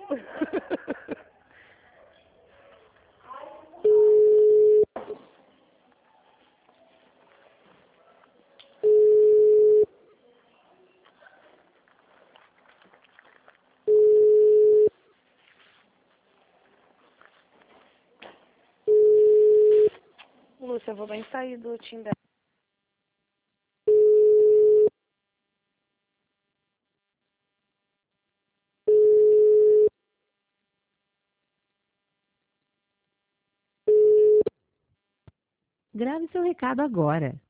Lúcia, eu vou bem sair do Tinder. Grave seu recado agora.